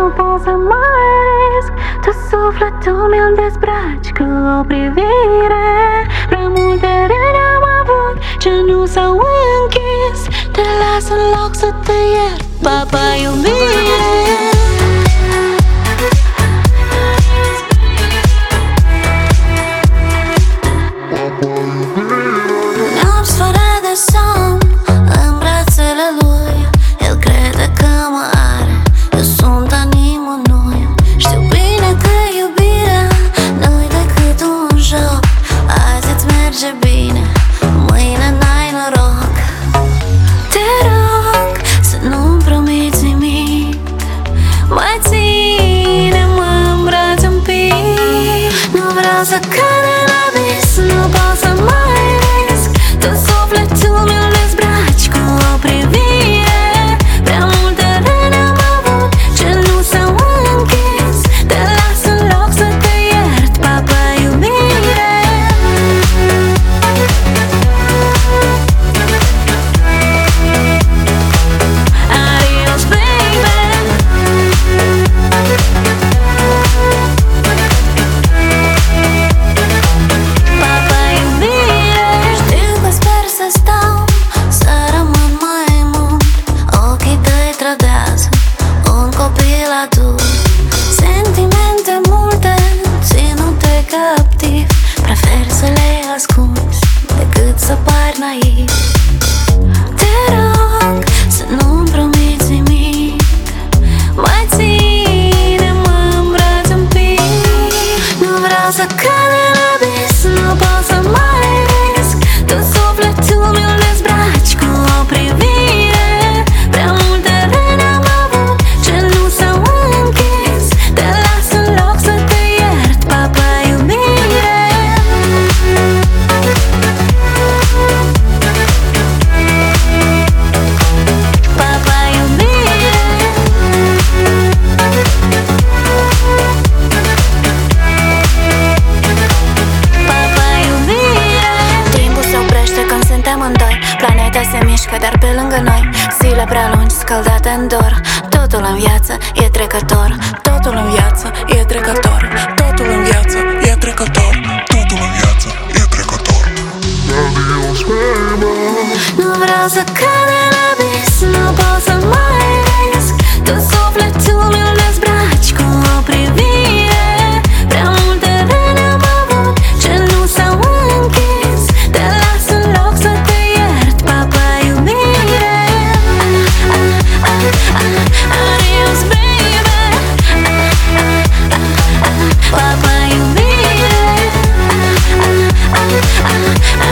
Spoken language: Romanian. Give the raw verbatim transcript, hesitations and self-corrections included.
pot să mai risc. Tu sufletul mi-l dezbraci cu o privire. Prea multe râni am avut ce nu s-au închis. Te las în loc să te iert, papa iubire. Nopți fără de somn în brațele lui. El crede că mă are, eu sunt a nimănui. Știu bine că iubirea nu-i decât un joc. Azi îți merge bine, mâine n-ai noroc. Te rog să nu-mi promiți nimic. Mai ține-mă în brațe un pic. Nu vreau să cad în abis, nu pot să mai risc. Tu sufletul mi-l dezbraci cu o privire. Prea multe râni am avut ce nu s-au închis. Te las în loc să te iert, papa iubire. Adios, baby. Papa iubire. Știu că sper să stau, să rămân mai mult. Ochii tăi trădează un copil adult. Sentimente multe, ținute captiv. Prefer să le ascunzi decât să pari naiv. Te rog să nu-mi promiți nimic. Mai ține-mă în brațe un pic. Nu vreau să cad în abis, nu pot să mai risc. Tu sufletul mi-l dezbraci cu o privire. Prea multe râni am avut ce nu s-au închis. Te las în loc să te iert, papa iubire. Papa iubire. Papa iubire. Timpul se oprește când suntem în doi. Planeta se mișcă, dar pe lângă noi. Zile prea lungi, scăldate în dor. Totul în viață e trecător. Totul în viață e trecător. Totul în viață e trecător. Totul în viață e trecător. Adios, baby. Nu vreau să cad în abis, nu pot să mai risc. Tu sufletul mi-l dezbraci cu o privire. Prea multe râni am avut ce nu s-au închis. Te las în loc să te iert, papa iubire. Ah, ah, ah, ah, adios, baby. Ah, ah, ah, ah, papa iubire. Ah, ah, ah, ah,